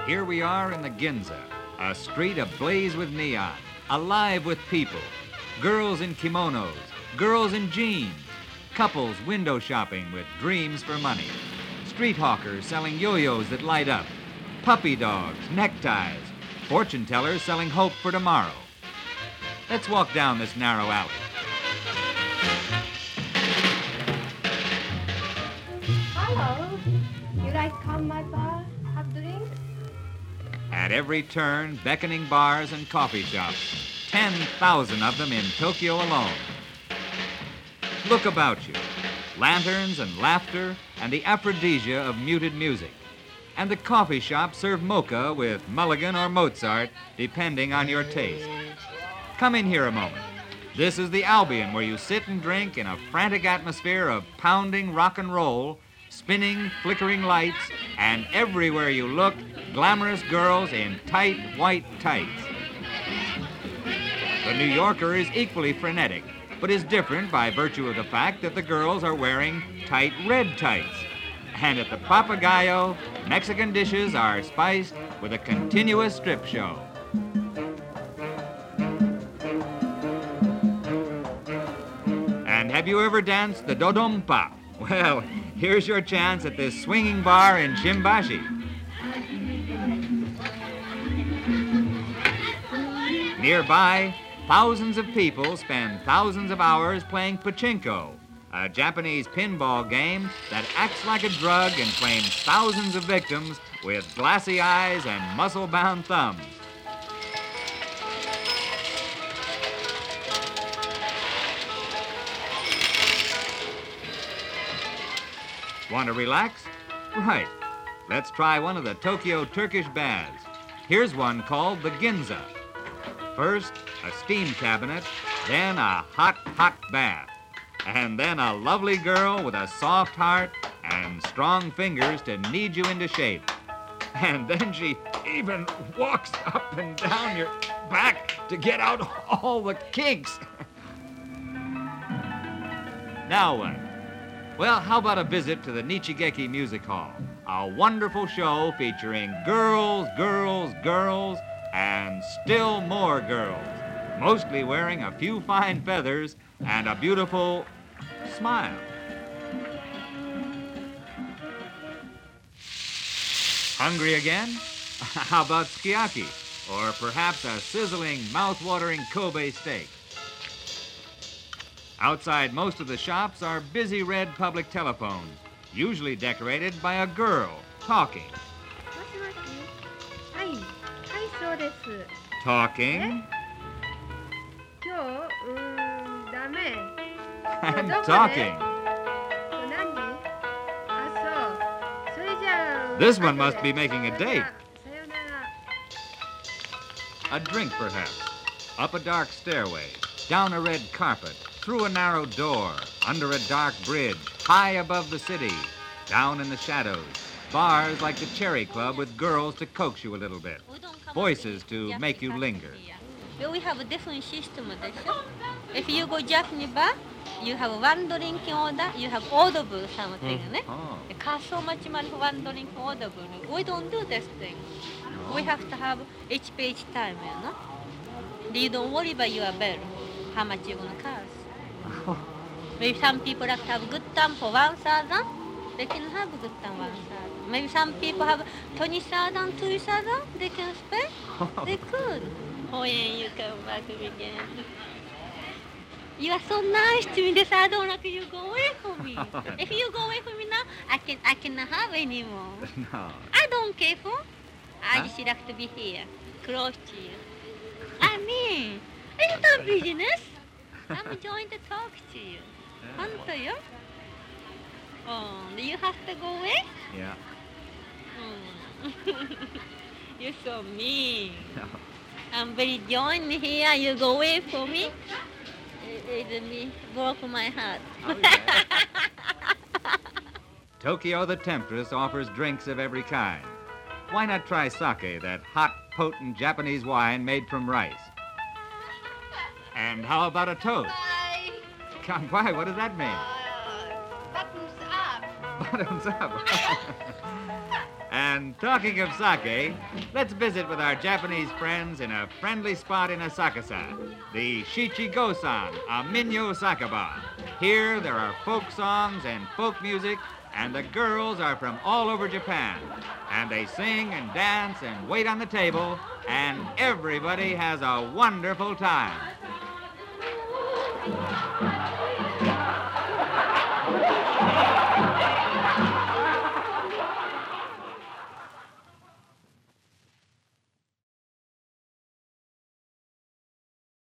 Here we are in the Ginza, a street ablaze with neon, alive with people. Girls in kimonos, girls in jeans, couples window shopping with dreams for money, street hawkers selling yo-yos that light up, puppy dogs, neckties, fortune tellers selling hope for tomorrow. Let's walk down this narrow alley. Hello. You like to come my bar, have drinks? At every turn, beckoning bars and coffee shops, 10,000 of them in Tokyo alone. Look about you, lanterns and laughter and the aphrodisia of muted music. And the coffee shops serve mocha with Mulligan or Mozart, depending on your taste. Come in here a moment. This is the Albion, where you sit and drink in a frantic atmosphere of pounding rock and roll, spinning, flickering lights, and everywhere you look, glamorous girls in tight white tights. The New Yorker is equally frenetic, but is different by virtue of the fact that the girls are wearing tight red tights. And at the Papagayo, Mexican dishes are spiced with a continuous strip show. And have you ever danced the Dodompa? Well, here's your chance at this swinging bar in Shimbashi. Nearby, thousands of people spend thousands of hours playing pachinko, a Japanese pinball game that acts like a drug and claims thousands of victims with glassy eyes and muscle-bound thumbs. Want to relax? Right. Let's try one of the Tokyo Turkish baths. Here's one called the Ginza. First, a steam cabinet, then a hot, hot bath, and then a lovely girl with a soft heart and strong fingers to knead you into shape. And then she even walks up and down your back to get out all the kinks. Now what? Well, how about a visit to the Nichigeki Music Hall? A wonderful show featuring girls, girls, girls, and still more girls, mostly wearing a few fine feathers and a beautiful smile. Hungry again? How about sukiyaki? Or perhaps a sizzling, mouth-watering Kobe steak? Outside most of the shops are busy red public telephones, usually decorated by a girl talking. Talking? And talking. This one must be making a date. A drink, perhaps. Up a dark stairway, down a red carpet, through a narrow door, under a dark bridge, high above the city, down in the shadows. Bars like the Cherry Club with girls to coax you a little bit. Voices to make you linger. We have a different system. If you go Japanese bar, you have one drink order, you have audible something. It costs so much money for one drink audible. We don't do this thing. We have to have each page time, you know. You don't worry about your bill, how much you're going to cost. Maybe some people have to have good time for 1,000. They can have a good time 1,000. Maybe some people have 20,000, 2,000 they can spend. They could. When you come back again. You are so nice to me that I don't like you go away from me. If you go away from me now, I cannot have any more. No. I don't care for. I just like to be here, close to you. I mean, it's not business. I'm enjoying to talk to you. Aren't you? Oh, do you have to go away? Yeah. You're so mean. No. I'm very join me here. You go away from me. It broke my heart. Oh, yeah. Tokyo the Temptress offers drinks of every kind. Why not try sake, that hot, potent Japanese wine made from rice? And how about a toast? Bye. Come, why? What does that mean? Bottoms up. Bottoms up. And talking of sake, let's visit with our Japanese friends in a friendly spot in Asakusa, the Shichigo-san, a Minyo sake bar. Here there are folk songs and folk music, and the girls are from all over Japan. And they sing and dance and wait on the table, and everybody has a wonderful time.